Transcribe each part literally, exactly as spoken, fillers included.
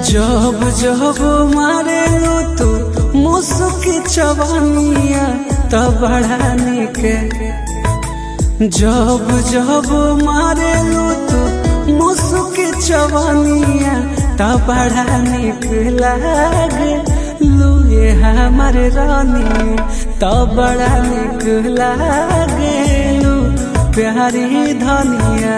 जब जब मारे लो तू मुस्की चवनिया तब बड़ा निक। जब जब मारे लो तू मुस्की चवनिया तब बड़ा निक लागे। लुए हमारे रानी तब बड़ा निक लागे। लू प्यारी धनिया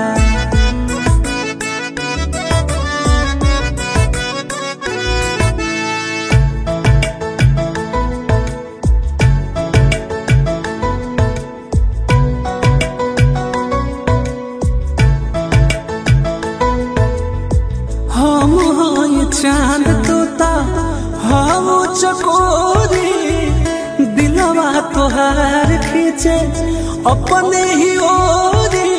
हम हैं चांद तोता हम चकोरी। दिलवा तोहार खींचे अपने ही ओरी।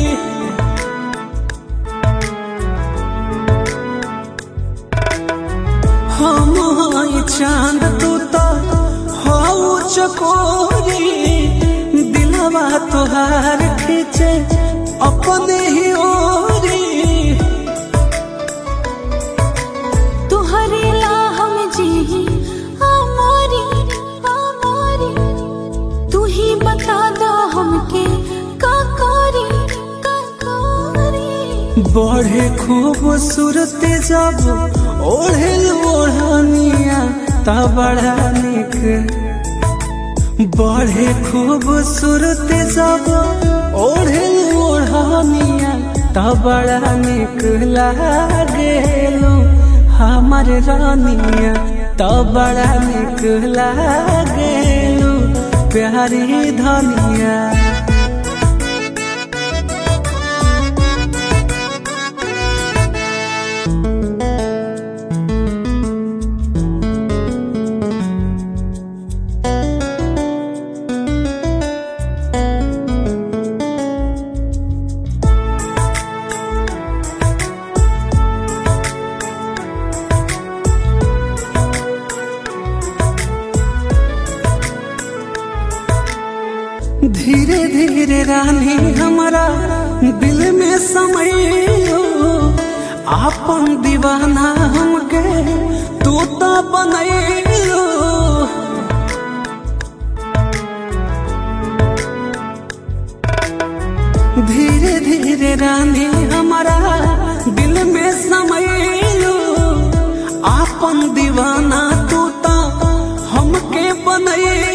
हम हैं चांद तोता हम चकोरी। दिलवा तोहार खींचे अपने ही ओरी। बढ़े खूबसूरत जब ओढ़े ओढ़निया तब बड़ा निक। बढ़े खूबसूरत जब ओढ़े ओढ़निया तब बड़ा निक लागे। हमारे रानिया तब बड़ा निक लागे। प्यारी धनिया धीरे धीरे रानी हमारा दिल में समयो। आपन दीवाना हमके तोता बनैलो। धीरे धीरे रानी हमारा दिल में समयो। आपन दीवाना तोता हमके बनैलो।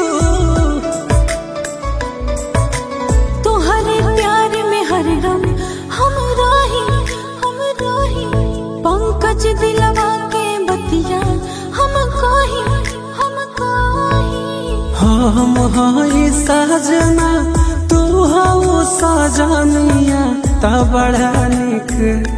दिलवा के बतिया हम कोही हम कोही। हम हैं सजना तू हो सजनिया तब बड़ा निक।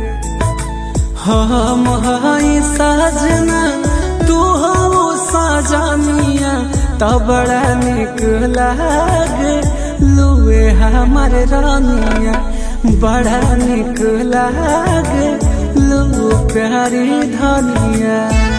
हम हैं सजना तू हो सजनिया तब बड़ा निक लागे। लुए हमारे रानिया बड़ा निक लागे। लू प्यारी धनिया।